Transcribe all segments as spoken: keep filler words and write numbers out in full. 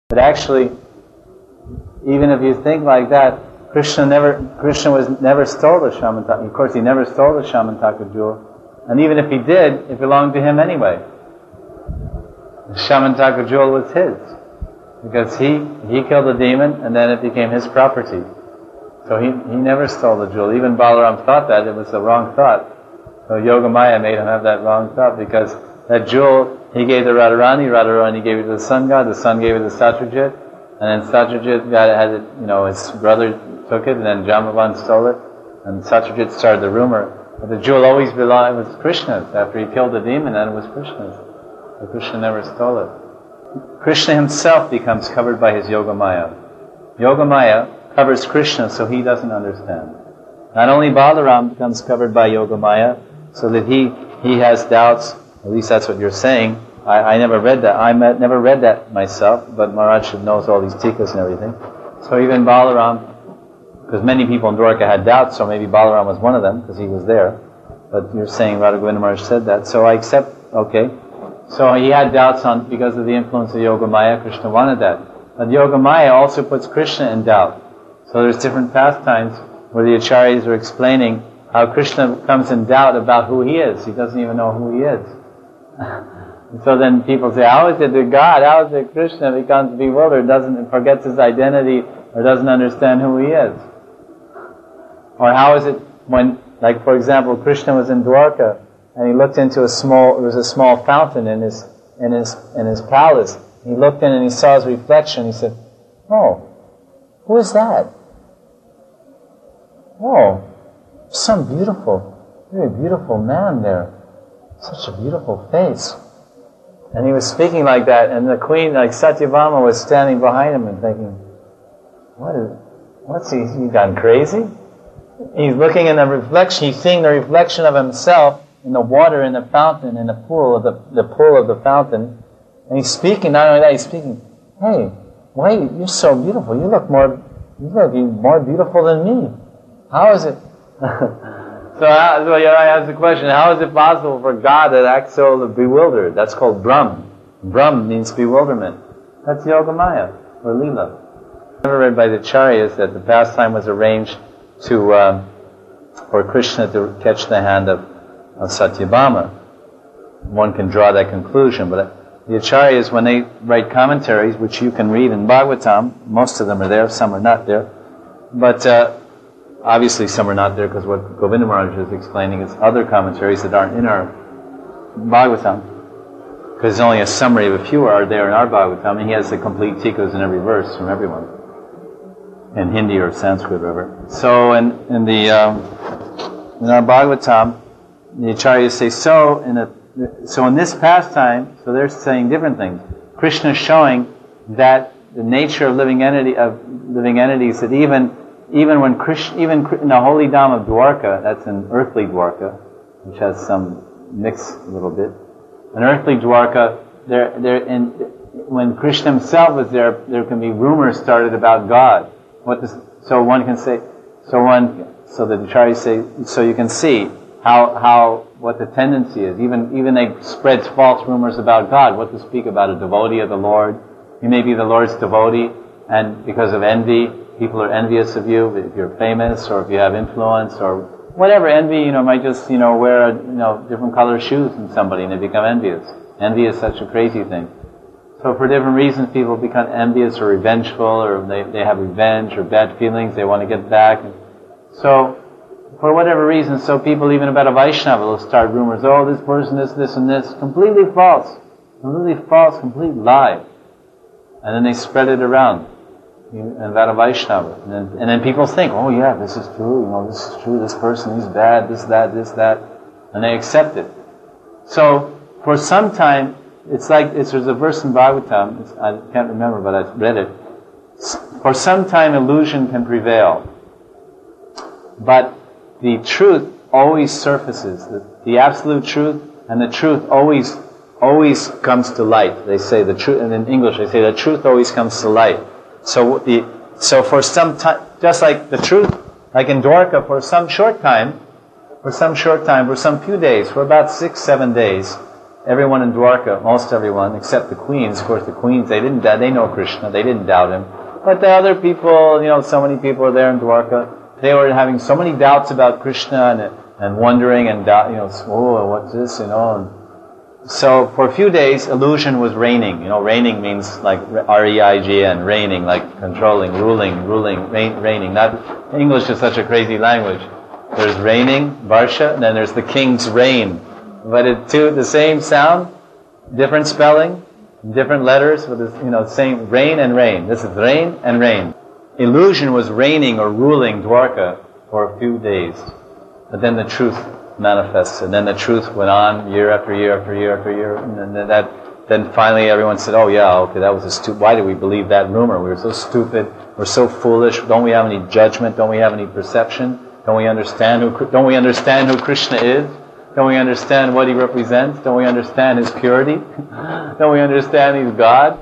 But actually, even if you think like that, Krishna never Krishna was never stole the Shamantaka. Of course, he never stole the Shamantaka jewel, and even if he did, it belonged to him anyway. The Shamantaka jewel was his, because he he killed the demon, and then it became his property. So he he never stole the jewel. Even Balaram thought that it was the wrong thought. So Yogamaya made him have that wrong thought, because that jewel he gave to Radharani, Radharani gave it to the sun god, the sun gave it to Satyajit, and then Satyajit got it, had it, you know, his brother took it, and then Jambavan stole it, and Satyajit started the rumor. But the jewel always belonged, it was Krishna's. After he killed the demon, then it was Krishna's. But Krishna never stole it. Krishna himself becomes covered by his Yogamaya. Yogamaya covers Krishna so he doesn't understand. Not only Balaram becomes covered by Yogamaya, so that he, he has doubts, at least that's what you're saying. I, I never read that. I met, never read that myself, but Maharaj knows all these tikas and everything. So even Balaram, because many people in Dwarka had doubts, so maybe Balaram was one of them, because he was there. But you're saying Radha Govinda Maharaj said that, so I accept, okay. So he had doubts on, because of the influence of Yogamaya, Krishna wanted that. But Yogamaya also puts Krishna in doubt. So there's different pastimes where the acharyas are explaining how Krishna comes in doubt about who he is. He doesn't even know who he is. So then people say, how is it that God, how is it Krishna becomes bewildered, doesn't forgets his identity, or doesn't understand who he is? Or how is it when, like for example, Krishna was in Dwarka, and he looked into a small, there was a small fountain in his, in his, in his palace. He looked in and he saw his reflection. He said, oh, who is that? Oh, some beautiful, very beautiful man there. Such a beautiful face. And he was speaking like that, and the queen, like Satyabhama, was standing behind him and thinking, what is, what's he, he gone crazy? He's looking in the reflection, he's seeing the reflection of himself in the water in the fountain, in the pool of the, the pool of the fountain, and he's speaking, not only that, he's speaking, hey, why, you're so beautiful, you look more, you look more beautiful than me. How is it? So, uh, so you know, I ask the question, how is it possible for God to act so bewildered? That's called Brahm. Brahm means bewilderment. That's Yogamaya, or Leela. I never read by the Acharyas that the pastime was arranged to, um, for Krishna to catch the hand of, of Satyabhama. One can draw that conclusion, but the Acharyas, when they write commentaries, which you can read in Bhagavatam, most of them are there, some are not there, but uh, obviously some are not there because what Govinda Maharaj is explaining is other commentaries that aren't in our Bhagavatam, because only a summary of a few are there in our Bhagavatam, and he has the complete tikas in every verse from everyone, in Hindi or Sanskrit or whatever. So in, in the um, in our Bhagavatam, the Acharyas say so in a, so in this pastime, so they're saying different things. Krishna is showing that the nature of living entity of living entities, that even even when Krishna, even in the holy Dham of Dwarka, that's an earthly Dwarka, which has some mix a little bit. An earthly Dwarka, there there in when Krishna himself was there, there can be rumors started about God. What does, so one can say, so one, so the Acharyas say, so you can see how, how, what the tendency is. Even, even they spread false rumors about God. What to speak about a devotee of the Lord. You may be the Lord's devotee, and because of envy, people are envious of you, if you're famous, or if you have influence, or whatever. Envy, you know, might just, you know, wear, a, you know, different color shoes than somebody, and they become envious. Envy is such a crazy thing. So for different reasons, people become envious or revengeful, or they, they have revenge or bad feelings, they want to get back. And so, for whatever reason, so people even about a Vaishnava will start rumors, oh, this person, this, this, and this, completely false. Completely false, complete lie. And then they spread it around. And about a Vaishnava. And then, and then people think, oh yeah, this is true, you know, this is true, this person, he's bad, this, that, this, that. And they accept it. So, for some time, it's like, it's, there's a verse in Bhagavatam, it's, I can't remember, but I read it. For some time, illusion can prevail. But the truth always surfaces. The, the absolute truth and the truth always, always comes to light. They say the truth, and in English they say the truth always comes to light. So the, so for some time, just like the truth, like in Dwarka, for some short time, for some short time, for some few days, for about six, seven days, everyone in Dwarka, most everyone, except the queens, of course the queens, they didn't, they know Krishna, they didn't doubt him. But the other people, you know, so many people were there in Dwarka, they were having so many doubts about Krishna and, and wondering and doubt, you know, oh, what's this, you know. And so for a few days, illusion was reigning. You know, reigning means like R E I G N, reigning, like controlling, ruling, ruling, reign, reigning. Not, English is such a crazy language. There's reigning, Varsha, and then there's the king's reign. But it too, the same sound, different spelling, different letters, with the, you know, same reign and reign. This is reign and reign. Illusion was reigning or ruling Dwarka for a few days. But then the truth manifested. And then the truth went on year after year after year after year. And then that, then finally everyone said, oh yeah, okay, that was a stupid, why did we believe that rumor? We were so stupid, we're so foolish, don't we have any judgment, don't we have any perception? Don't we understand who, don't we understand who Krishna is? Don't we understand what he represents? Don't we understand his purity? Don't we understand he's God?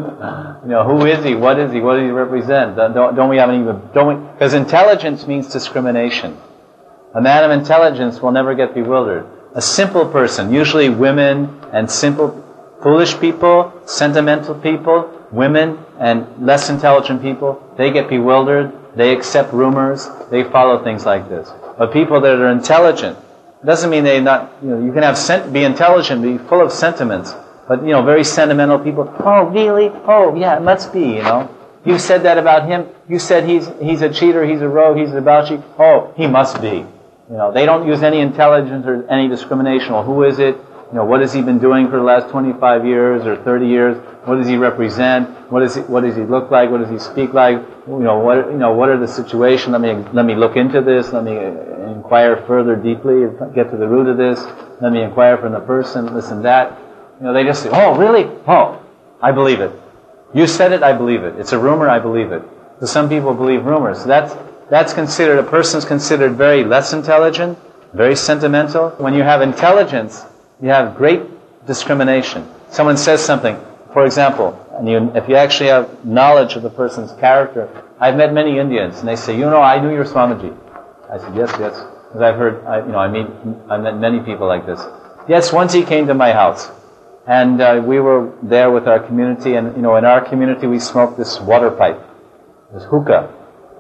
You know, who is he? What is he? What does he represent? Don't, don't we have any, don't we, because intelligence means discrimination. A man of intelligence will never get bewildered. A simple person, usually women and simple, foolish people, sentimental people, women and less intelligent people, they get bewildered, they accept rumors, they follow things like this. But people that are intelligent, doesn't mean they not, you know, you can have, sent, be intelligent, be full of sentiments, but, you know, very sentimental people, oh, really? Oh, yeah, it must be, you know. You said that about him, you said he's he's a cheater, he's a rogue, he's a debauchee, oh, he must be. You know, they don't use any intelligence or any discrimination. Well, who is it? You know, what has he been doing for the last twenty-five years or thirty years? What does he represent? What is he, what does he look like? What does he speak like? You know, what you know, what are the situations? Let me let me look into this. Let me inquire further deeply, get to the root of this. Let me inquire from the person, this and that. You know, they just say, "Oh, really? Oh, I believe it. You said it, I believe it. It's a rumor, I believe it." So some people believe rumors. So that's that's considered, a person's considered very less intelligent, very sentimental. When you have intelligence, you have great discrimination. Someone says something, for example, and you, if you actually have knowledge of the person's character, I've met many Indians, and they say, you know, I knew your Swamiji. I said, yes, yes, because I've heard, I, you know, I meet, I met many people like this. Yes, once he came to my house, and uh, we were there with our community, and you know, in our community we smoked this water pipe, this hookah.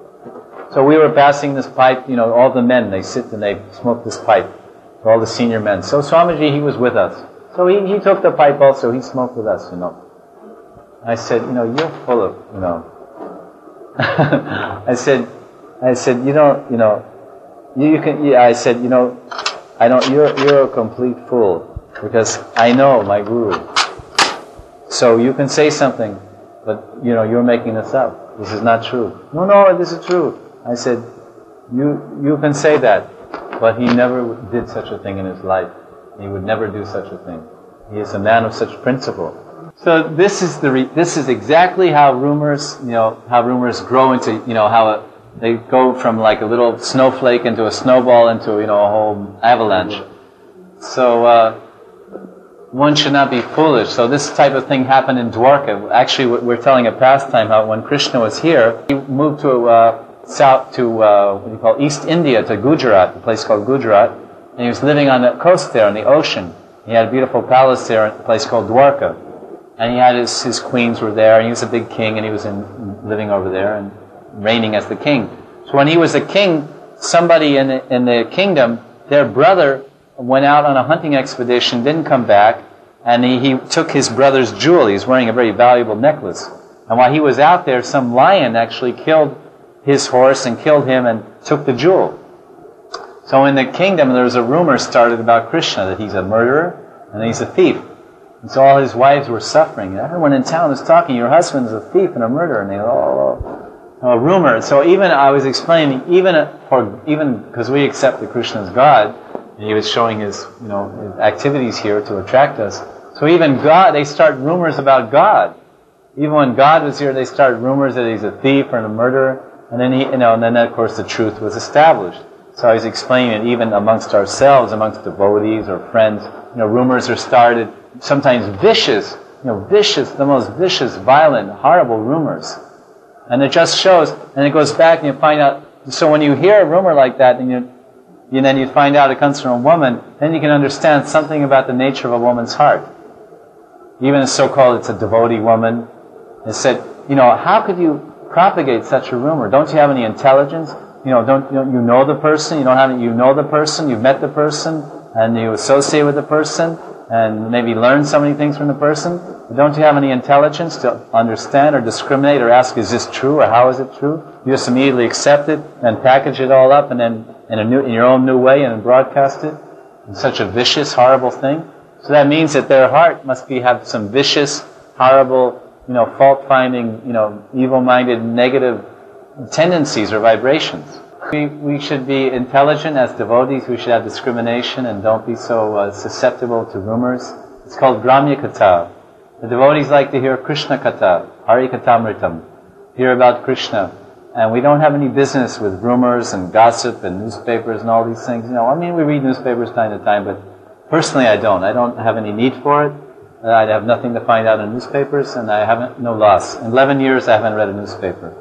So we were passing this pipe, you know, all the men, they sit and they smoke this pipe, all the senior men. So Swamiji, he was with us. So he, he took the pipe also, he smoked with us, you know. I said, you know, you're full of, you know. I said, I said, you know, you know, you, you can, yeah, I said, you know, I don't, you're, you're a complete fool, because I know my guru. So you can say something, but, you know, you're making this up. This is not true. No, no, this is true. I said, you, you can say that, but he never did such a thing in his life. He would never do such a thing. He is a man of such principle. So this is the re- this is exactly how rumors, you know, how rumors grow into, you know, how a, they go from like a little snowflake into a snowball into, you know, a whole avalanche. So uh, one should not be foolish. So this type of thing happened in Dwarka. Actually, we're telling a pastime how when Krishna was here, he moved to uh, south to uh, what do you call East India, to Gujarat, a place called Gujarat, and he was living on the coast there, on the ocean. He had a beautiful palace there, a place called Dwarka. And he had his, his queens were there, and he was a big king, and he was in, living over there and reigning as the king. So when he was a king, somebody in the, in the kingdom, their brother went out on a hunting expedition, didn't come back, and he, he took his brother's jewel. He was wearing a very valuable necklace. And while he was out there, some lion actually killed his horse and killed him and took the jewel. So in the kingdom, there was a rumor started about Krishna, that he's a murderer and he's a thief. And so all his wives were suffering. Everyone in town was talking, your husband's a thief and a murderer. And they, oh, oh, a rumor. So even, I was explaining, even for, even because we accept that Krishna is God, and he was showing his, you know, his activities here to attract us. So even God, they start rumors about God. Even when God was here, they start rumors that he's a thief and a murderer. And then he, you know, and then of course the truth was established. So I was explaining it even amongst ourselves, amongst devotees or friends, you know, rumors are started, sometimes vicious, you know, vicious, the most vicious, violent, horrible rumors. And it just shows, and it goes back and you find out, so when you hear a rumor like that, and you, and then you find out it comes from a woman, then you can understand something about the nature of a woman's heart. Even a so-called, it's a devotee woman, it said, you know, how could you propagate such a rumor? Don't you have any intelligence? You know, don't you, know, you know the person? You don't have any, you know the person, you've met the person, and you associate with the person, and maybe learn so many things from the person. But don't you have any intelligence to understand or discriminate or ask, is this true or how is it true? You just immediately accept it and package it all up and then in a new, in your own new way and broadcast it. It's such a vicious, horrible thing. So that means that their heart must be have some vicious, horrible, you know, fault-finding, you know, evil-minded, negative tendencies or vibrations. We, we should be intelligent as devotees. We should have discrimination and don't be so uh, susceptible to rumors. It's called Gramya Katha. The devotees like to hear Krishna Katha, Hari Kathamritam, hear about Krishna. And we don't have any business with rumors and gossip and newspapers and all these things. You know, I mean, we read newspapers time to time, but personally I don't. I don't have any need for it. I have nothing to find out in newspapers, and I haven't, no loss. In eleven years I haven't read a newspaper.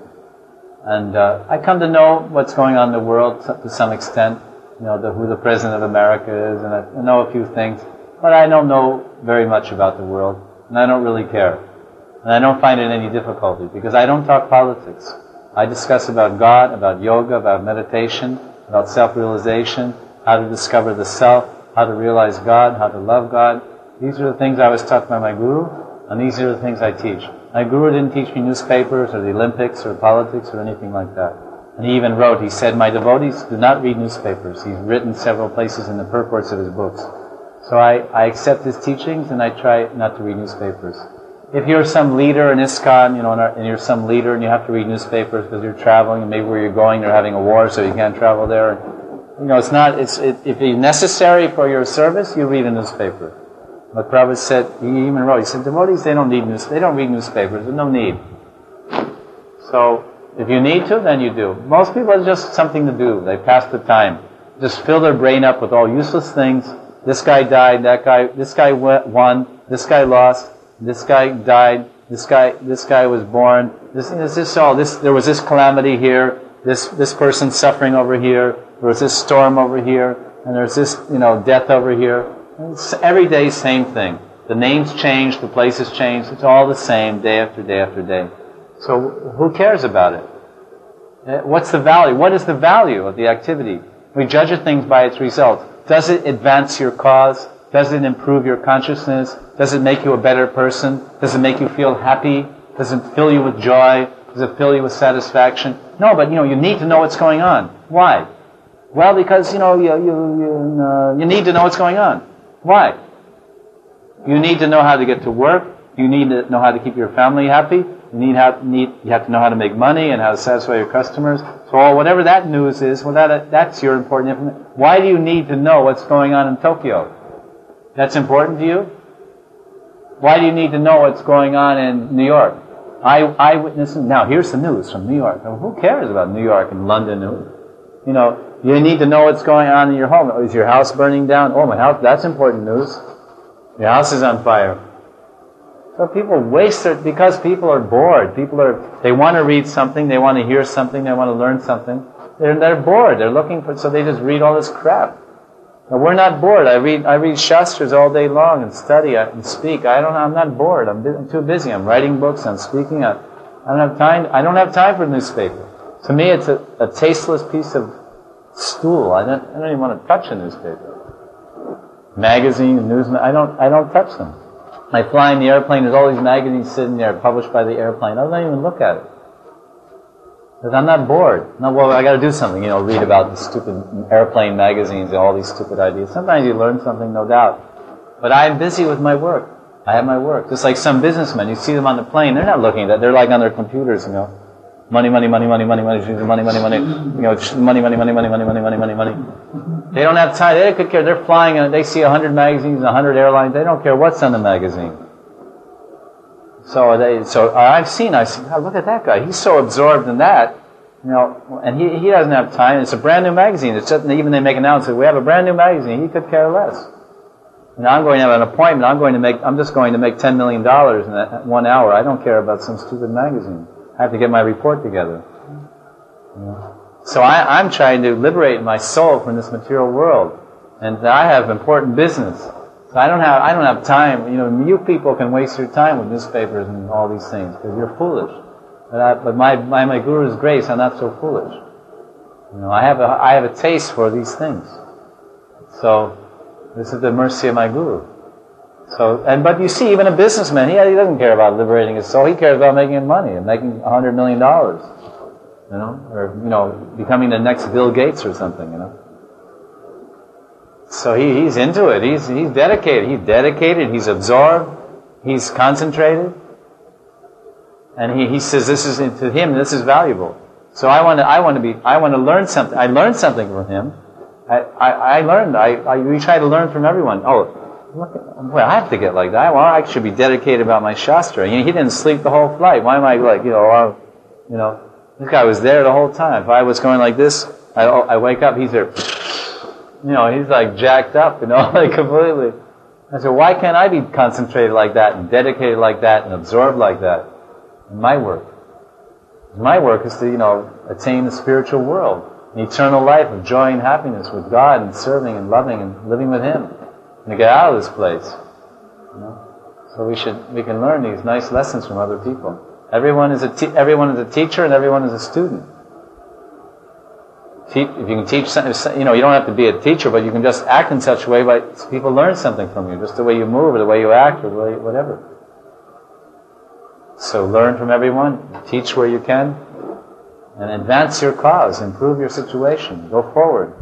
And uh, I come to know what's going on in the world to some extent, you know, the, who the President of America is, and I, I know a few things, but I don't know very much about the world, and I don't really care. And I don't find it any difficulty, because I don't talk politics. I discuss about God, about yoga, about meditation, about self-realization, how to discover the self, how to realize God, how to love God. These are the things I was taught by my guru, and these are the things I teach. My guru didn't teach me newspapers or the Olympics or politics or anything like that. And he even wrote, he said, my devotees do not read newspapers. He's written several places in the purports of his books. So I, I accept his teachings and I try not to read newspapers. If you're some leader in ISKCON, you know, and you're some leader and you have to read newspapers because you're traveling and maybe where you're going they're having a war so you can't travel there. You know, it's not, it's, it, if it's necessary for your service, you read a newspaper. But Prabhupada said, he even wrote, he said, devotees, they don't need news, they don't read newspapers, there's no need. So, if you need to, then you do. Most people, it's just something to do, they pass the time. Just fill their brain up with all useless things. This guy died, that guy, this guy won, this guy lost, this guy died, this guy, this guy was born, this, this, this all, this, there was this calamity here, this, this person suffering over here, there was this storm over here, and there's this, you know, death over here. It's every day, same thing. The names change, the places change. It's all the same, day after day after day. So who cares about it? What's the value? What is the value of the activity? We judge a thing by its results. Does it advance your cause? Does it improve your consciousness? Does it make you a better person? Does it make you feel happy? Does it fill you with joy? Does it fill you with satisfaction? No, but you know, you need to know what's going on. Why? Well, because you know, you you you, uh, you need to know what's going on. Why? You need to know how to get to work. You need to know how to keep your family happy. You need how need you have to know how to make money and how to satisfy your customers. So whatever that news is, well, that that's your important information. Why do you need to know what's going on in Tokyo? That's important to you. Why do you need to know what's going on in New York? I eyewitness. Now here's the news from New York. Well, who cares about New York and London? You know. You need to know what's going on in your home. Is your house burning down? Oh, my house, that's important news. Your house is on fire. So people waste it because people are bored. People are, they want to read something, they want to hear something, they want to learn something. They're, they're bored. They're looking for, so they just read all this crap. Now, we're not bored. I read, I read Shastras all day long and study and speak. I don't, I'm not bored. I'm, I'm too busy. I'm writing books, I'm speaking. I, I don't have time, I don't have time for a newspaper. To me, it's a, a tasteless piece of stool. I don't, I don't even want to touch a newspaper. Magazines, news, I don't, I don't touch them. I fly in the airplane, there's all these magazines sitting there published by the airplane. I don't even look at it. Because I'm not bored. No, well, I gotta do something, you know, read about the stupid airplane magazines and all these stupid ideas. Sometimes you learn something, no doubt. But I'm busy with my work. I have my work. Just like some businessmen, you see them on the plane, they're not looking at that. They're like on their computers, you know. Money, money, money, money, money, money, money, money, money, you know, money, money, money, money, money, money, money, money, money. They don't have time. They could care. They're flying and they see a hundred magazines and a hundred airlines. They don't care what's on the magazine. So they, so I've seen, I see, oh, look at that guy. He's so absorbed in that, you know, and he he doesn't have time. It's a brand new magazine. It's just, even they make announcements. We have a brand new magazine. He could care less. And I'm going to have an appointment. I'm going to make. I'm just going to make ten million dollars in that one hour. I don't care about some stupid magazine. I have to get my report together. You know? So I, I'm trying to liberate my soul from this material world, and I have important business. So I don't have I don't have time. You know, you people can waste your time with newspapers and all these things because you're foolish. But, I, but my, by my Guru's grace, I'm not so foolish. You know, I have a I have a taste for these things. So this is the mercy of my Guru. So and but you see, even a businessman, he he doesn't care about liberating his soul. He cares about making money and making a hundred million dollars. You know, or you know, becoming the next Bill Gates or something. You know. So he, he's into it. He's he's dedicated. He's dedicated. He's absorbed. He's concentrated. And he, he says this is to him. This is valuable. So I want to I want to be I want to learn something. I learned something from him. I I, I learned. I, I we try to learn from everyone. Oh, look, well, I have to get like that. Well, I should be dedicated about my Shastra. You know, he didn't sleep the whole flight. Why am I like you know uh, you know this guy was there the whole time. If I was going like this, I I wake up. He's there. You know, he's like jacked up, you know, like completely. I said, why can't I be concentrated like that and dedicated like that and absorbed like that in my work? My work is to, you know, attain the spiritual world, an eternal life of joy and happiness with God and serving and loving and living with Him and to get out of this place. You know? So we should, we can learn these nice lessons from other people. Everyone is a te- everyone is a teacher and everyone is a student. If you can teach, you know, you don't have to be a teacher, but you can just act in such a way that people learn something from you, just the way you move or the way you act or the way, whatever. So learn from everyone, teach where you can, and advance your cause, improve your situation, go forward.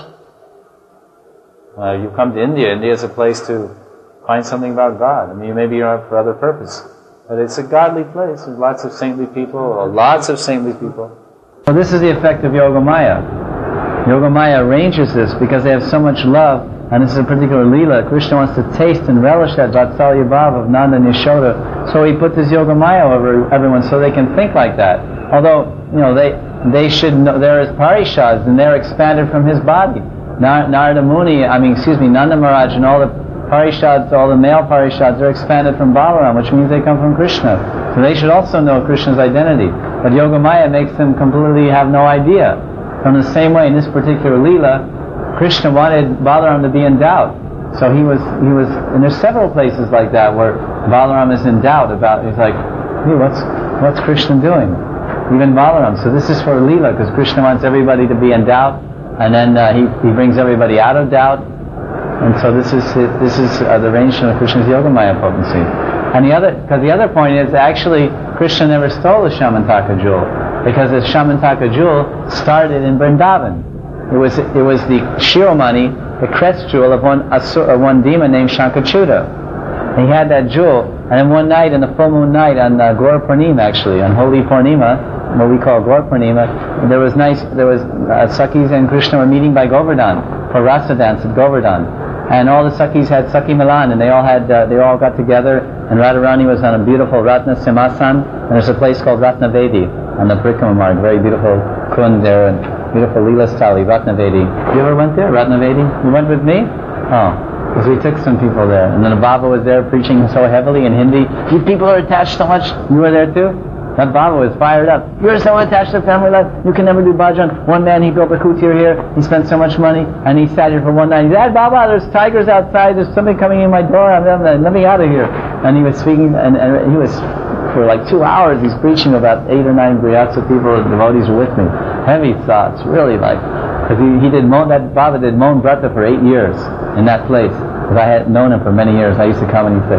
Uh, you come to India. India is a place to find something about God. I mean, you may be here for other purpose, but it's a godly place. There's lots of saintly people, lots of saintly people. Well, this is the effect of Yogamaya. Yogamaya arranges this because they have so much love, and this is a particular Leela. Krishna wants to taste and relish that Vatsalya Bhava of Nanda and Yashoda, so he put this Yogamaya over everyone so they can think like that. Although, you know, they they should know, there is Parishads, and they're expanded from his body. Narada Muni, I mean, excuse me, Nanda Maharaj and all the Parishads, all the male Parishads, are expanded from Balaram, which means they come from Krishna. So they should also know Krishna's identity. But Yogamaya makes them completely have no idea. From the same way, in this particular Leela, Krishna wanted Balaram to be in doubt. So he was, he was, and there's several places like that where Balaram is in doubt about, he's like, hey, what's, what's Krishna doing? Even Balaram. So this is for Leela, because Krishna wants everybody to be in doubt, and then uh, he, he brings everybody out of doubt. And so this is this is uh, the arrangement of Krishna's Yogamaya potency. And the other, because the other point is actually Krishna never stole the Shamantaka jewel, because the Shamantaka jewel started in Vrindavan. It was it was the Shiromani, the crest jewel of one asur, one demon named Shankachyuta. He had that jewel, and then one night, in the full moon night on uh, Gaur Purnima, actually on Holy Purnima, what we call Gaur Purnima, there was nice there was uh, Sakis and Krishna were meeting by Govardhan for rasa dance at Govardhan. And all the Sakis had Saki Milan, and they all had, uh, they all got together, and Radharani was on a beautiful Ratna Simhasan, and there's a place called Ratnavedi on the Brikama Marg, very beautiful kund there, and beautiful Leela Stali, Ratnavedi. You ever went there, Ratnavedi? You went with me? Oh, because we took some people there, and then the Baba was there preaching so heavily in Hindi. You people are attached so much. You were there too? That Baba was fired up. You're so attached to family life, you can never do bhajan. One man, he built a kutir here, he spent so much money, and he sat here for one night. He said, Baba, there's tigers outside, there's somebody coming in my door, I'm, I'm, let me out of here. And he was speaking, and, and he was, for like two hours, he's preaching about eight or nine Griyatsa people, and devotees were with me. Heavy thoughts, really like, because he, he did, Mon, that Baba did Mon Brata for eight years in that place. Because I had known him for many years, I used to come and he'd say,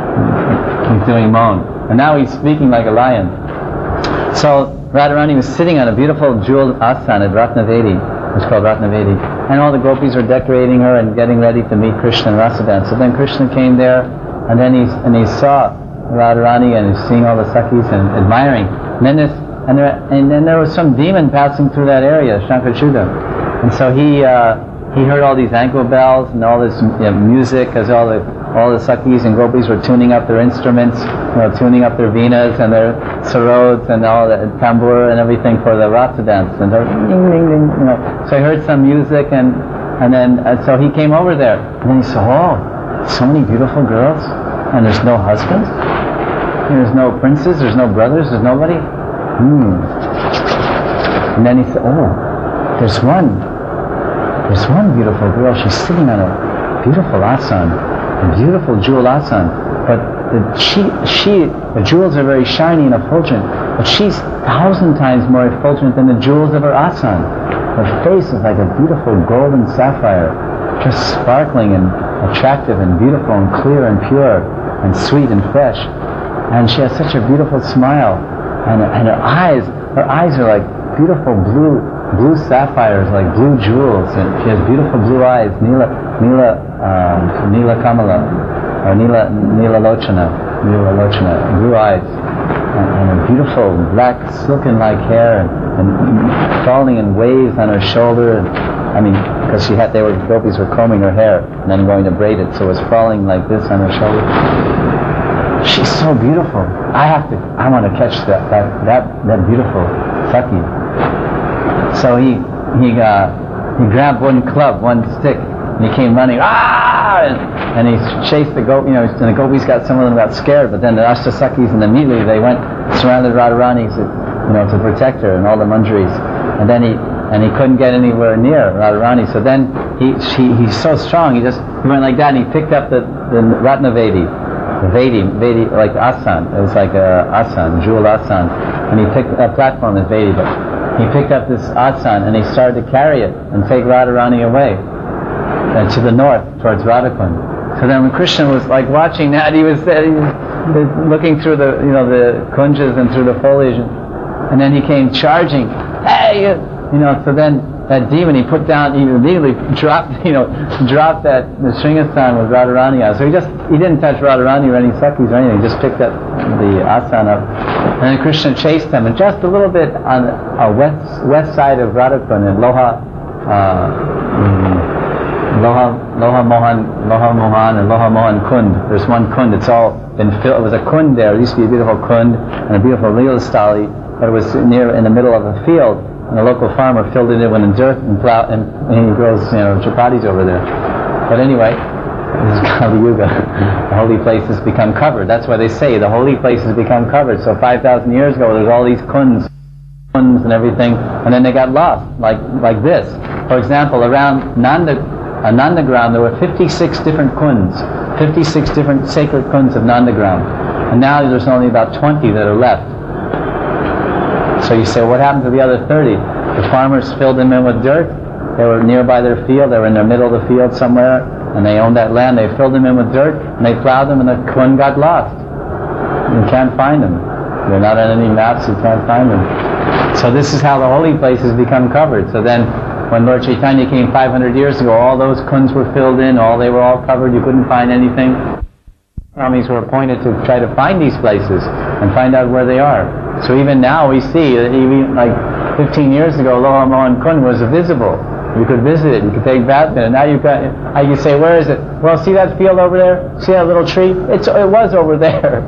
he's doing Mon. And now he's speaking like a lion. So Radharani was sitting on a beautiful jeweled asana at Ratnavedi. It's called Ratnavedi. And all the gopis were decorating her and getting ready to meet Krishna and Rasa dance. So then Krishna came there, and then he and he saw Radharani, and he's seeing all the Sakis and admiring. And then this, and there, and then there was some demon passing through that area, Shankachyuta. And so he uh, he heard all these ankle bells and all this you know, music, as all the all the Sakis and gopis were tuning up their instruments, you know, tuning up their venas and their sarods and all the tambur and everything for the rasa dance. And they're ding, ding, ding, you know. So he heard some music, and and then uh, so he came over there, and then he saw, oh, so many beautiful girls, and there's no husbands, there's no princes, there's no brothers, there's nobody. Hmm. And then he said, oh. there's one, there's one beautiful girl. She's sitting on a beautiful asan, a beautiful jewel asan. But the, she, she, the jewels are very shiny and effulgent. But she's a thousand times more effulgent than the jewels of her asan. Her face is like a beautiful golden sapphire, just sparkling and attractive and beautiful and clear and pure and sweet and fresh. And she has such a beautiful smile. And, and her eyes, her eyes are like beautiful blue, blue sapphires, like blue jewels. And she has beautiful blue eyes, Nila, Nila, um, Nila Kamala, or Nila, Nila Lochana, Nila Lochana, blue eyes. And, and a beautiful black silken-like hair, and, and falling in waves on her shoulder. And, I mean, because she had, they were, gopis were combing her hair and then going to braid it, so it was falling like this on her shoulder. She's so beautiful. I have to, I want to catch that, that, that, that beautiful Saki. So he, he, uh, he grabbed one club, one stick, and he came running, ah! And, and he chased the gopi, you know, and the gopis got, some of them got scared, but then the Ashtasakis, and immediately they went, surrounded Radharani, you know, to protect her and all the manjaris. And then he, and he couldn't get anywhere near Radharani. So then he, she, he's so strong. He just he went like that, and he picked up the the Ratnavedi, the Vedi, Vedi like asan. It was like a asan, jewel asan, and he picked a platform as Vedi, but he picked up this asan and he started to carry it and take Radharani away uh, to the north towards Radhakund. So then when Krishna was like watching that, he was, uh, he was looking through the you know the kunjas and through the foliage, and, and then he came charging. Hey. You, You know, so then that demon, he put down, he immediately dropped, you know, dropped that, the Shringastan with Radharani on. So he just, he didn't touch Radharani or any Sakis or anything, he just picked up the asan up. And then Krishna chased them, and just a little bit on a west west side of Radhakund, in Loha, uh, Loha, Loha Mohan, Loha Mohan and Loha Mohan Kund. There's one Kund, it's all been filled, it was a Kund there, it used to be a beautiful Kund, and a beautiful Leelastali, but it was near, in the middle of a field. And a local farmer filled it in with dirt and plow, and, and he grows, you know, chapatis over there. But anyway, this is Kali Yuga. The holy places become covered. That's why they say the holy places become covered. So five thousand years ago, there's all these kunds, kunds and everything, and then they got lost, like like this. For example, around Nanda, uh, Nandagram, there were fifty-six different kunds, fifty-six different sacred kunds of Nandagram, and now there's only about twenty that are left. So you say, what happened to the other thirty? The farmers filled them in with dirt. They were nearby their field. They were in the middle of the field somewhere, and they owned that land. They filled them in with dirt, and they plowed them, and the kund got lost. You can't find them. They're not on any maps. You can't find them. So this is how the holy places become covered. So then, when Lord Chaitanya came five hundred years ago, all those kunds were filled in. All they were all covered. You couldn't find anything. Armies were appointed to try to find these places and find out where they are. So even now we see that even like fifteen years ago, Loha Mohan Kund was visible. You could visit it, you could take baths in it. Now you've got, I can say, where is it? Well, see that field over there? See that little tree? It's, it was over there.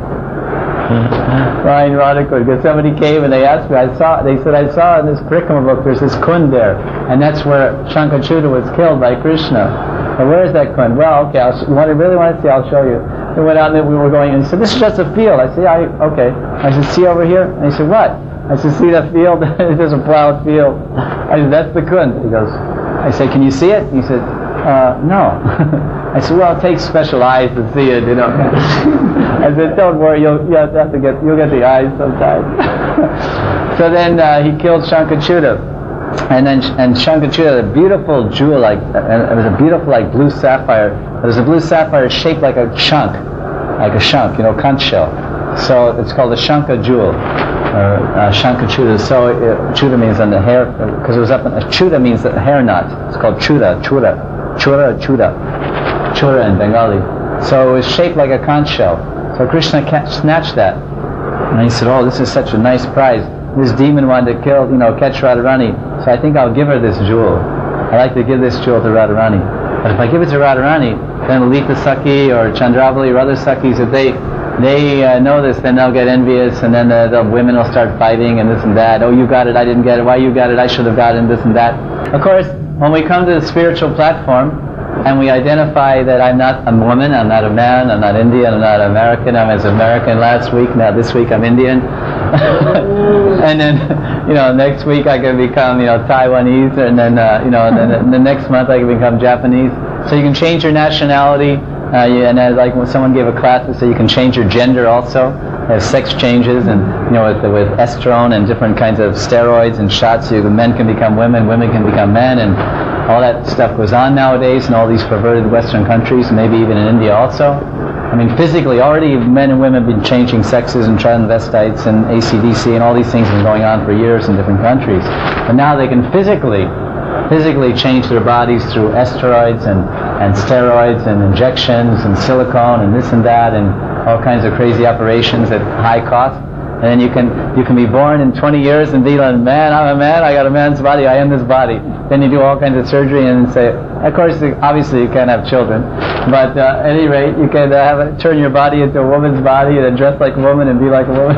Ryan Radhakund, because somebody came and they asked me, I saw, they said, I saw in this Parikama book, there's this Kund there. And that's where Shankachuta was killed by Krishna. And where is that Kund? Well, okay, I'll, you want to really want to see, I'll show you. We went out and we were going, and he said, this is just a field. I said, yeah, I, okay. I said, see over here? And he said, what? I said, see that field? There's a plowed field. I said, that's the Kund. He goes, I said, can you see it? He said, uh, no. I said, well, it takes special eyes to see it, you know. I said, don't worry, you'll, you'll have to get, you'll get the eyes sometime. So then uh, he killed Shankachuta. And then and Shankachuta, a beautiful jewel, like uh, it was a beautiful like blue sapphire. It was a blue sapphire shaped like a chunk, like a shank, you know, conch shell. So it's called a Shanka jewel, or uh, Shankachuta. So uh, chuta means on the hair, because it was up. In, uh, chuta means the hair knot. It's called chuta, chura, chura, chuta, chura in Bengali. So it was shaped like a conch shell. So Krishna snatched that, and he said, "Oh, this is such a nice prize. This demon wanted to kill, you know, catch Radharani. So I think I'll give her this jewel. I like to give this jewel to Radharani. But if I give it to Radharani, then Lalita Saki or Chandravali or other Sakis, if they they uh, know this, then they'll get envious, and then the, the women will start fighting and this and that. Oh, you got it, I didn't get it. Why you got it? I should have gotten this and that. Of course, when we come to the spiritual platform and we identify that I'm not a woman, I'm not a man, I'm not Indian, I'm not American, I was American last week, now this week I'm Indian. and then, you know, next week I can become, you know, Taiwanese, and then, uh, you know, and then the next month I can become Japanese. So you can change your nationality, uh, you, and as, like when someone gave a class, so you can change your gender also. There's sex changes, and you know, with, with estrone and different kinds of steroids and shots, so you, men can become women, women can become men, and all that stuff goes on nowadays in all these perverted Western countries, maybe even in India also. I mean, physically, already men and women have been changing sexes, and transvestites and A C D C and all these things have been going on for years in different countries. But now they can physically, physically change their bodies through steroids and, and steroids and injections and silicone and this and that and all kinds of crazy operations at high cost. And then you can you can be born in twenty years and be like, man, I'm a man, I got a man's body, I am this body. Then you do all kinds of surgery and say, of course, obviously you can't have children, but uh, at any rate, you can uh, have a, turn your body into a woman's body and then dress like a woman and be like a woman.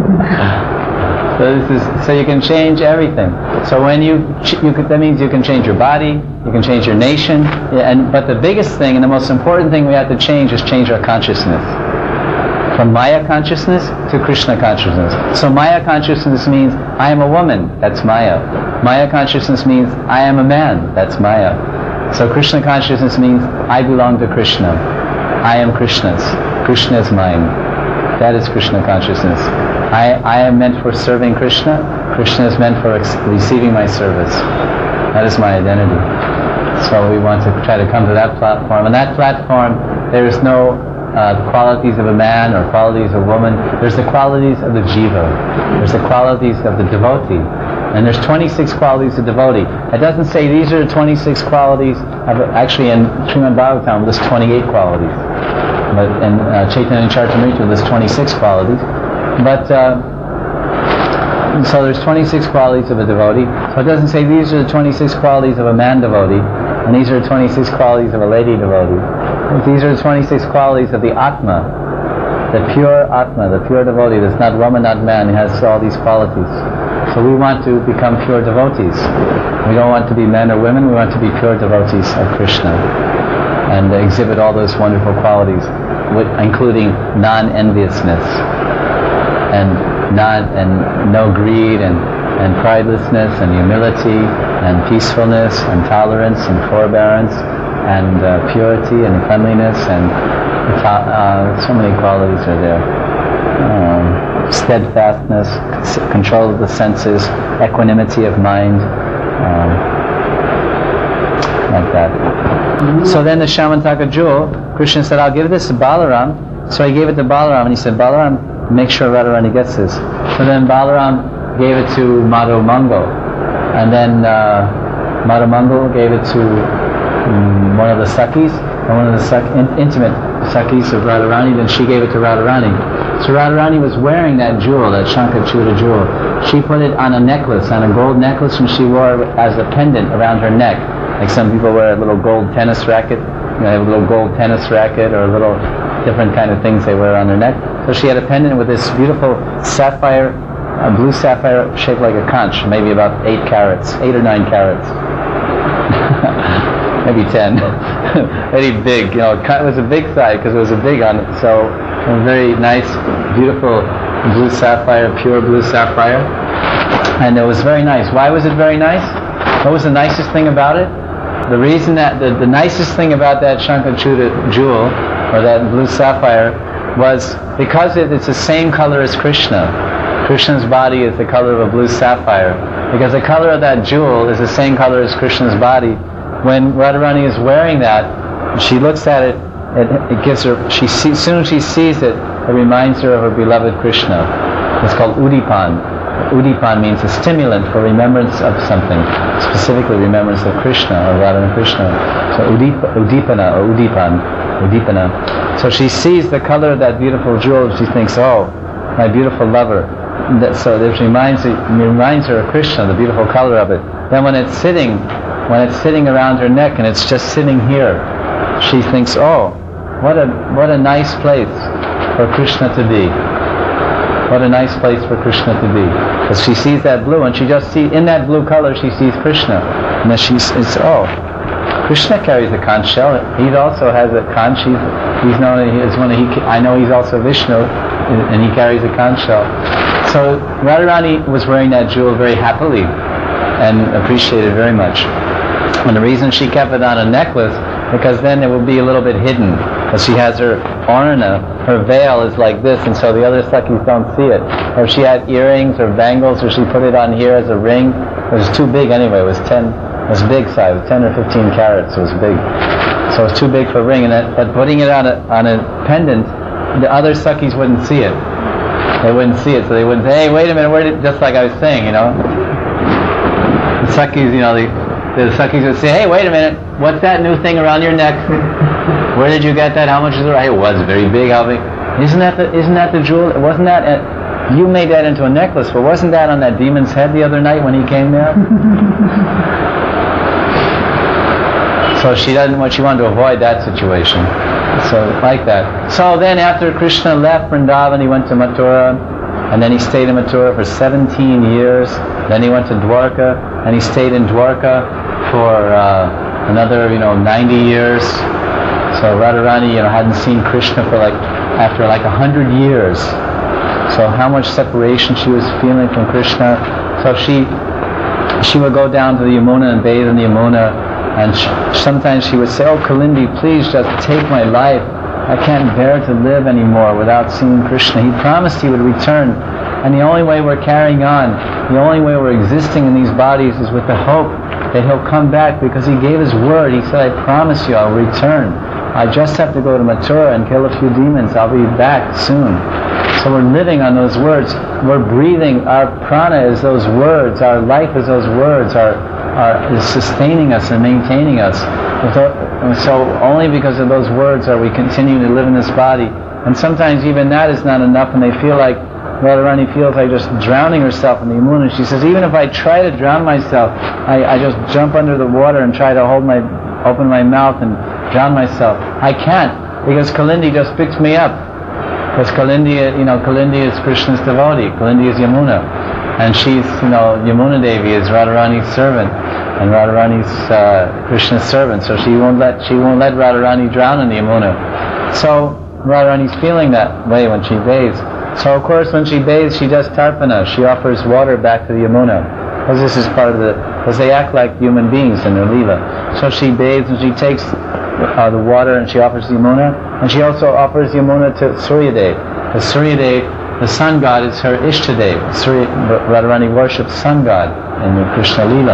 So this is so you can change everything. So when you you could, that means you can change your body, you can change your nation, yeah, and but the biggest thing and the most important thing we have to change is change our consciousness. From Maya consciousness to Krishna consciousness. So Maya consciousness means I am a woman, that's Maya. Maya consciousness means I am a man, that's Maya. So Krishna consciousness means I belong to Krishna. I am Krishna's. Krishna is mine. That is Krishna consciousness. I, I am meant for serving Krishna. Krishna is meant for ex- receiving my service. That is my identity. So we want to try to come to that platform. On that platform, there is no Uh, the qualities of a man or qualities of a woman. There's the qualities of the jiva. There's the qualities of the devotee. And there's twenty-six qualities of devotee. It doesn't say these are the twenty-six qualities. Of, actually, in Srimad Bhagavatam, lists twenty-eight qualities. But in uh, Chaitanya Charitamrita lists twenty-six qualities. But uh, so there's twenty-six qualities of a devotee. So it doesn't say these are the twenty-six qualities of a man devotee, and these are the twenty-six qualities of a lady devotee. These are the twenty-six qualities of the Atma, the pure Atma, the pure devotee that's not woman, not man. He has all these qualities. So we want to become pure devotees. We don't want to be men or women, we want to be pure devotees of Krishna and exhibit all those wonderful qualities, including non-enviousness and non and no greed and, and pridelessness and humility and peacefulness and tolerance and forbearance and uh, purity and cleanliness and uh, so many qualities are there. Um, steadfastness, control of the senses, equanimity of mind, um, like that. So then the Shamantaka jewel, Krishna said, I'll give this to Balaram. So he gave it to Balaram, and he said, Balaram, make sure Radharani gets this. So then Balaram gave it to Madhu Mangal, and then uh, Madhu Mangal gave it to um, one of the Sakhis, and one of the sak- in- intimate Sakhis of Radharani, then she gave it to Radharani. So Radharani was wearing that jewel, that Shankachuta jewel. She put it on a necklace, on a gold necklace, and she wore it as a pendant around her neck. Like some people wear a little gold tennis racket, you know, a little gold tennis racket, or a little different kind of things they wear on their neck. So she had a pendant with this beautiful sapphire, a blue sapphire shaped like a conch, maybe about eight carats, eight or nine carats. Maybe ten. Very big, you know, it was a big size because it was a big on it. So a very nice, beautiful blue sapphire, pure blue sapphire. And it was very nice. Why was it very nice? What was the nicest thing about it? The reason that, the, the nicest thing about that Shankachuta jewel, or that blue sapphire, was because it, it's the same color as Krishna. Krishna's body is the color of a blue sapphire. Because the color of that jewel is the same color as Krishna's body. When Radharani is wearing that, she looks at it, it, it gives her, she sees, as soon as she sees it, it reminds her of her beloved Krishna. It's called Udipan. Udipan means a stimulant for remembrance of something, specifically remembrance of Krishna, or Radha and Krishna. So Udip, Udipana, or Udipan, Udipana. So she sees the color of that beautiful jewel, and she thinks, oh, my beautiful lover. That, so this reminds, it reminds her of Krishna, the beautiful color of it. Then when it's sitting, when it's sitting around her neck and it's just sitting here, she thinks, oh, what a what a nice place for Krishna to be. What a nice place for Krishna to be. Because she sees that blue, and she just sees, in that blue color, she sees Krishna. And then she says, oh, Krishna carries a conch shell. He also has a conch. He's, he's known as one of, he, I know he's also Vishnu, and he carries a conch shell. So Radharani was wearing that jewel very happily and appreciated very much. And the reason she kept it on a necklace, because then it would be a little bit hidden. Because she has her orna, her veil is like this, and so the other Sakhis don't see it. Or if she had earrings or bangles, or she put it on here as a ring, it was too big anyway. It was ten, it was big size, it was ten or fifteen carats. It was big, so it was too big for a ring. And that, but putting it on a on a pendant, the other Sakhis wouldn't see it. They wouldn't see it, so they wouldn't say, "Hey, wait a minute, where did?" Just like I was saying, you know, the Sakhis, you know, the the Sakhis would say, "Hey, wait a minute, what's that new thing around your neck? Where did you get that? How much is it?" It was very big. How big? Isn't that the isn't that the jewel? Wasn't that a, you made that into a necklace? But wasn't that on that demon's head the other night when he came there? So she doesn't. What she wanted to avoid that situation. So like that. So then after Krishna left Vrindavan, he went to Mathura, and then he stayed in Mathura for seventeen years. Then he went to Dwarka, and he stayed in Dwarka for uh, another, you know, ninety years. So Radharani, you know, hadn't seen Krishna for like, after like a hundred years. So how much separation she was feeling from Krishna. So she she would go down to the Yamuna and bathe in the Yamuna, and sh- sometimes she would say, "Oh Kalindi, please just take my life. I can't bear to live anymore without seeing Krishna." He promised he would return, and the only way we're carrying on, the only way we're existing in these bodies is with the hope that he'll come back, because he gave his word. He said, "I promise you I'll return. I just have to go to Mathura and kill a few demons. I'll be back soon." So we're living on those words. We're breathing. Our prana is those words. Our life is those words. Our, our is sustaining us and maintaining us. So only because of those words are we continuing to live in this body. And sometimes even that is not enough, and they feel like, Radharani feels like just drowning herself in the Yamuna. She says, even if I try to drown myself, I, I just jump under the water and try to hold my, open my mouth and drown myself. I can't, because Kalindi just picks me up. Because Kalindi, you know, Kalindi is Krishna's devotee. Kalindi is Yamuna, and she's, you know, Yamuna Devi is Radharani's servant, and Radharani's uh, Krishna's servant. So she won't let she won't let Radharani drown in the Yamuna. So Radharani's feeling that way when she bathes. So of course, when she bathes, she does tarpana. She offers water back to the Yamuna, because this is part of the, because they act like human beings in their lila. So she bathes and she takes uh, the water and she offers the Yamuna, and she also offers Yamuna to Suryadev. The Suryadev, the sun god, is her Ishtadev. Surya, Radharani worships sun god in the Krishna lila.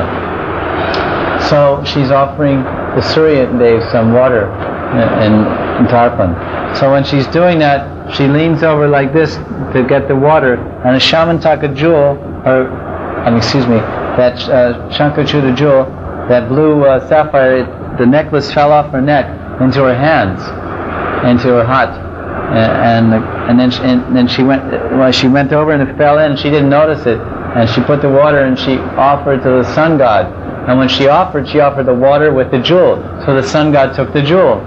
So she's offering the Suryadev some water in, in Tarpan. So when she's doing that, she leans over like this to get the water, and a Shamantaka jewel, or I mean, excuse me, that uh, Shankachuta jewel, that blue uh, sapphire, it, the necklace fell off her neck into her hands, into her heart, and and, and then she, and then she went well, she went over and it fell in, and she didn't notice it, and she put the water and she offered to the sun god, and when she offered, she offered the water with the jewel, so the sun god took the jewel.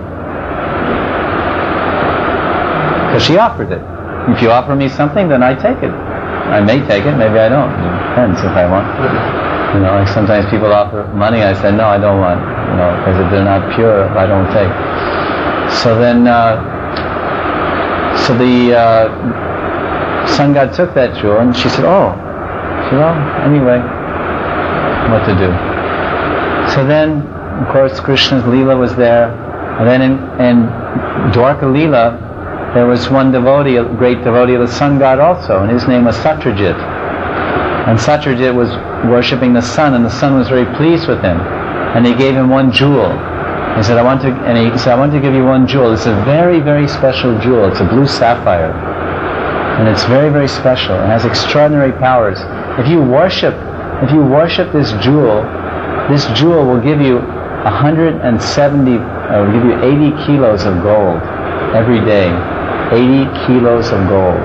Because she offered it. If you offer me something, then I take it. I may take it, maybe I don't. It depends if I want. You know, like sometimes people offer money, I say, no, I don't want. You know, because if they're not pure, I don't take. So then, uh, so the uh, sun god took that jewel, and she said, oh, she said, well, anyway, what to do? So then, of course, Krishna's Leela was there, and then in, in Dwarka Leela, there was one devotee, a great devotee of the sun god also, and his name was Satyajit. And Satyajit was worshipping the sun, and the sun was very pleased with him, and he gave him one jewel. He said, "I want to," and he said, "I want to give you one jewel. It's a very, very special jewel. It's a blue sapphire, and it's very, very special. It has extraordinary powers. If you worship, if you worship this jewel, this jewel will give you one hundred seventy, uh, will give you eighty kilos of gold every day." eighty kilos of gold.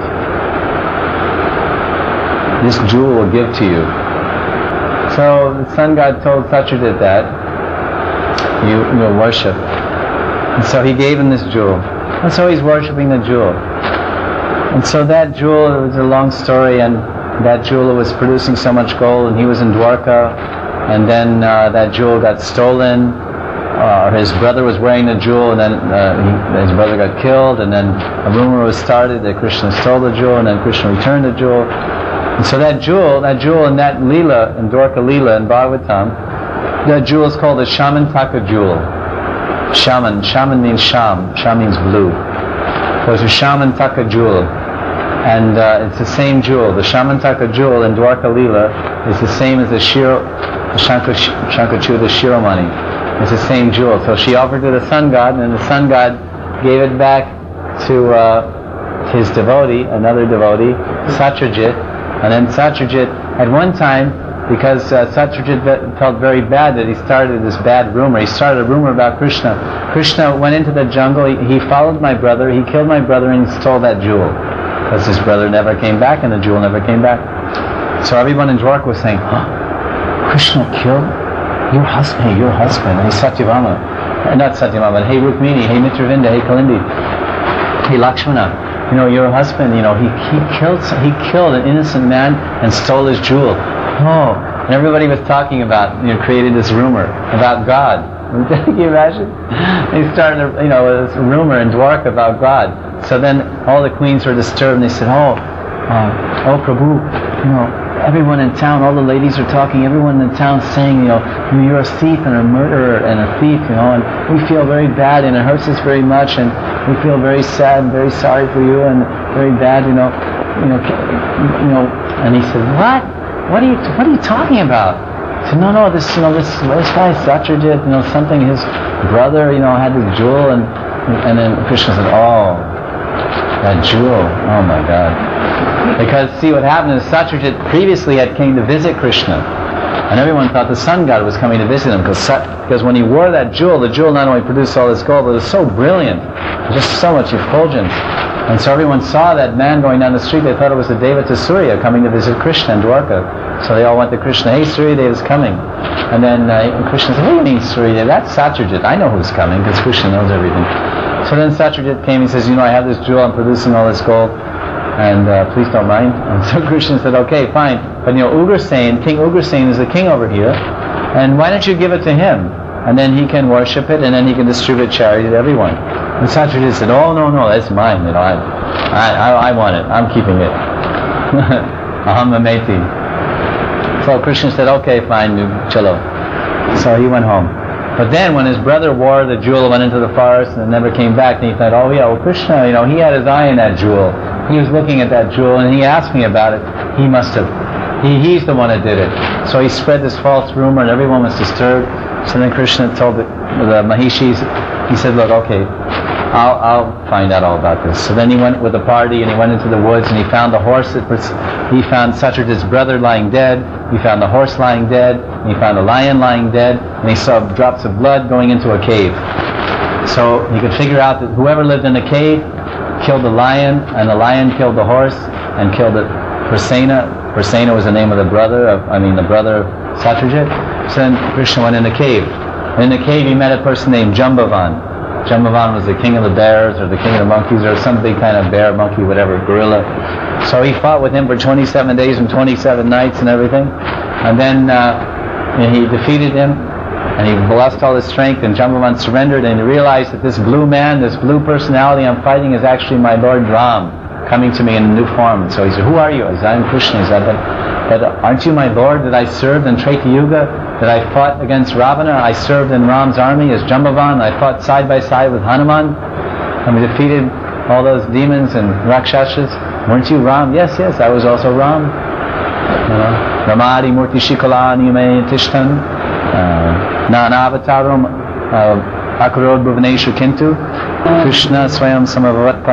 This jewel will give to you. So the sun god told Satyajit that you will worship. And so he gave him this jewel. And so he's worshipping the jewel. And so that jewel, it was a long story, and that jewel was producing so much gold, and he was in Dwarka, and then uh, that jewel got stolen. Uh, his brother was wearing the jewel, and then uh, he, his brother got killed, and then a rumor was started that Krishna stole the jewel, and then Krishna returned the jewel. And so that jewel, that jewel in that Leela, in Dwarka Leela in Bhagavatam, that jewel is called the Shamantaka jewel. Shaman, Shaman means Sham, Sham means blue. So it's a Shamantaka jewel. And uh, it's the same jewel. The Shamantaka jewel in Dwarka Leela is the same as the Shiro, the Shankachu, the Shiromani. It's the same jewel. So she offered to the sun god, and the sun god gave it back to uh, his devotee, another devotee, Satyajit. And then Satyajit, at one time, because uh, Satyajit felt very bad that he started this bad rumor. He started a rumor about Krishna. Krishna went into the jungle, he, he followed my brother, he killed my brother and he stole that jewel. Because his brother never came back and the jewel never came back. So everyone in Dwarka was saying, huh, Krishna killed your husband, hey, your husband, hey Satyabhama. Uh, not Satyabhama, but hey Rukmini, hey Mitravinda, hey Kalindi, hey Lakshmana. You know, your husband, you know, he, he killed he killed an innocent man and stole his jewel. Oh, and everybody was talking about, you know, created this rumor about God. Can you imagine? They started, a, you know, this rumor in Dwarka about God. So then all the queens were disturbed and they said, oh, uh, oh Prabhu, you know, everyone in town, all the ladies are talking, everyone in town saying, you know, you're a thief and a murderer and a thief, you know, and we feel very bad and it hurts us very much and we feel very sad and very sorry for you and very bad, you know, you know, you know. And he said, what? What are you, what are you talking about? He said, no, no, this, you know, this, this guy Satyajit, you know, something, his brother, you know, had this jewel, and and then Krishna said, oh, that jewel, oh my God. Because, see, what happened is Satyajit previously had came to visit Krishna, and everyone thought the sun god was coming to visit him, because because when he wore that jewel, the jewel not only produced all this gold, but it was so brilliant, just so much effulgence. And so everyone saw that man going down the street, they thought it was the Devata Surya coming to visit Krishna in Dwarka. So they all went to Krishna, hey, Suryadev is coming. And then uh, Krishna said, what do you mean Suryadev? That's Satyajit, I know who's coming, because Krishna knows everything. So then Satyajit came, he says, you know, I have this jewel, I'm producing all this gold, and uh, please don't mind. And so Krishna said, okay, fine. But you know, Ugrasen, King Ugrasen is the king over here, and why don't you give it to him? And then he can worship it, and then he can distribute charity to everyone. And Satyajit said, oh, no, no, that's mine, you know, I, I, I want it, I'm keeping it. Aham mameti. So Krishna said, okay, fine, chalo. So he went home. But then when his brother wore the jewel, went into the forest and never came back, and he thought, oh yeah, well Krishna, you know, he had his eye on that jewel. He was looking at that jewel and he asked me about it. He must have, he, he's the one that did it. So he spread this false rumor and everyone was disturbed. So then Krishna told the, the Mahishis, he said, look, okay, I'll, I'll find out all about this. So then he went with a party and he went into the woods and he found the horse that was, he found Satyajit's brother lying dead, he found the horse lying dead, and he found a lion lying dead, and he saw drops of blood going into a cave. So he could figure out that whoever lived in the cave killed the lion, and the lion killed the horse, and killed it. Prarsena, Prarsena was the name of the brother of, I mean the brother of Satyajit. So then Krishna went in the cave. In the cave he met a person named Jambavan. Jambavan was the king of the bears, or the king of the monkeys, or some big kind of bear, monkey, whatever, gorilla. So he fought with him for twenty-seven days and twenty-seven nights and everything. And then uh, he defeated him, and he blessed all his strength, and Jambavan surrendered, and he realized that this blue man, this blue personality I'm fighting is actually my Lord Ram, coming to me in a new form. And so he said, who are you? I said, I'm Krishna. He said, but, but aren't you my Lord that I served in Treta Yuga? That I fought against Ravana, I served in Ram's army as Jambavan, I fought side by side with Hanuman, and we defeated all those demons and Rakshasas. Weren't you Ram? Yes, yes, I was also Ram. Ramadi Murti Shikala Niyame Tishtan Nanavataram Akarod Bhuvaneshu Kintu Krishna Swayam Samavavat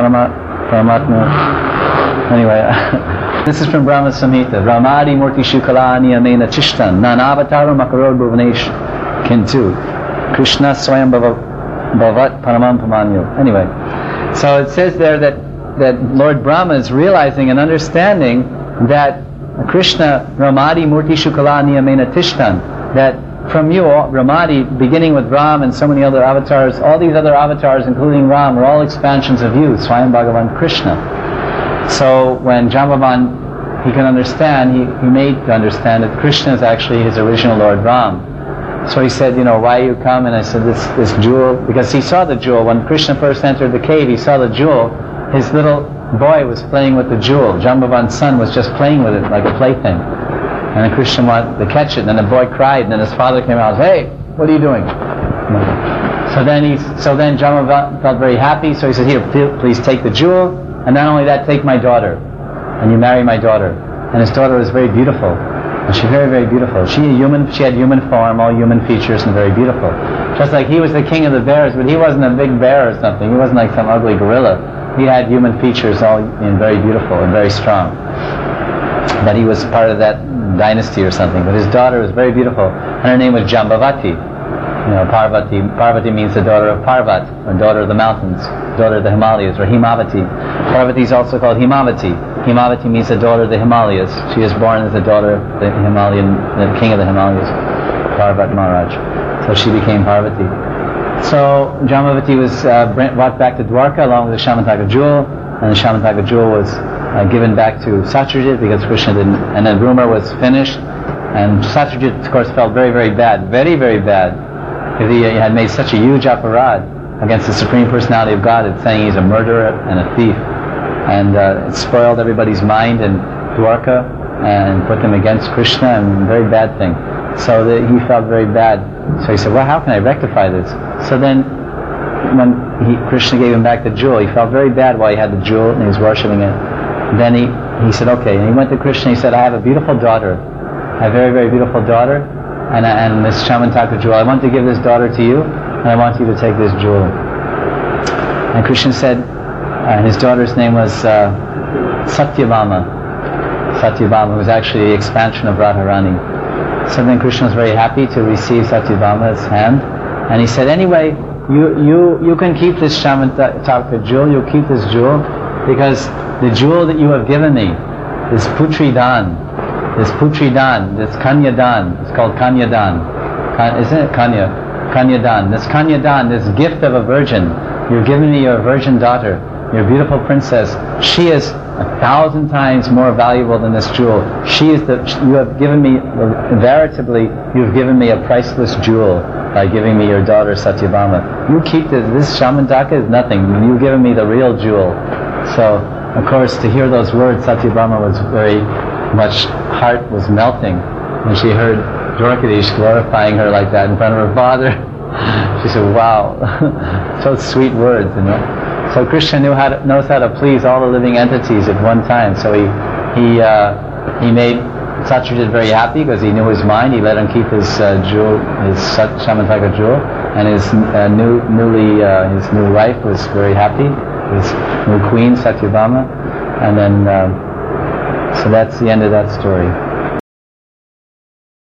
Paramatma. Anyway. This is from Brahma Samhita. Ramadi Murti Shukalani Amena Chishtan Nanavataram Makarod Bhuvanesh Kintu Krishna Swayam Bhavat Paramam Pamanyo. Anyway, so it says there that, that Lord Brahma is realizing and understanding that Krishna Ramadi Murti Shukalani Amena Tishtan, that from you, Ramadi, beginning with Ram and so many other avatars, all these other avatars, including Ram, are all expansions of you, Swayam Bhagavan Krishna. So when Jambavan, he can understand, he, he made to understand that Krishna is actually his original Lord Ram. So he said, you know, why you come? And I said, this this jewel, because he saw the jewel. When Krishna first entered the cave, he saw the jewel. His little boy was playing with the jewel. Jambavan's son was just playing with it like a plaything. And then Krishna wanted to catch it, and then the boy cried, and then his father came out and said, "Hey, what are you doing?" So then he, so then Jambavan felt very happy, so he said, "Here, please take the jewel, and not only that, take my daughter, and you marry my daughter." And his daughter was very beautiful, and she very, very beautiful. She human, she had human form, all human features, and very beautiful. Just like he was the king of the bears, but he wasn't a big bear or something. He wasn't like some ugly gorilla. He had human features, all and very beautiful and very strong. But he was part of that dynasty or something. But his daughter was very beautiful, and her name was Jambavati. You know, Parvati. Parvati means the daughter of Parvat, or daughter of the mountains, daughter of the Himalayas, or Himavati. Parvati is also called Himavati. Himavati means the daughter of the Himalayas. She is born as the daughter of the Himalayan, the king of the Himalayas, Parvat Maharaj. So she became Parvati. So Jambavati was uh, brought back to Dwarka along with the Shamantaka jewel, and the Shamantaka jewel was uh, given back to Satyajit because Krishna didn't, and then rumor was finished, and Satyajit of course felt very, very bad, very, very bad, because he, he had made such a huge aparad against the Supreme Personality of God, it's saying he's a murderer and a thief, and uh, it spoiled everybody's mind in Dwarka and put them against Krishna, and a very bad thing. So that he felt very bad. So he said, well, how can I rectify this? So then, when he, Krishna gave him back the jewel, he felt very bad while he had the jewel and he was worshipping it. Then he, he said, okay. And he went to Krishna and he said, I have a beautiful daughter. I have a very, very beautiful daughter. And, and this Shamantaka jewel, I want to give this daughter to you, and I want you to take this jewel. And Krishna said, uh, his daughter's name was uh, Satyabhama. Satyabhama was actually the expansion of Radharani. So then Krishna was very happy to receive Satyabhama's hand, and he said, anyway, you you you can keep this Shamantaka jewel, you keep this jewel, because the jewel that you have given me, this Putri Dan, this Putri Dan, this Kanya Dan, it's called Kanya Dan, Kan, isn't it Kanya? Kanya Dan, this Kanya Dan, this gift of a virgin, you're giving me your virgin daughter, your beautiful princess, she is a thousand times more valuable than this jewel. She is the, you have given me, veritably, you have given me a priceless jewel by giving me your daughter Satyabhama. You keep this, this Shamantaka is nothing, you've given me the real jewel. So, of course, to hear those words, Satyabhama was very much, heart was melting when she heard Dwarkadish glorifying her like that in front of her father. She said, wow, so sweet words, you know. So Krishna knew how to, knows how to please all the living entities at one time. So he he uh, he made Satyajit very happy because he knew his mind. He let him keep his uh, jewel, his Shamantaka jewel, and his uh, new newly uh, his new wife was very happy. His new queen Satyabhama, and then uh, so that's the end of that story.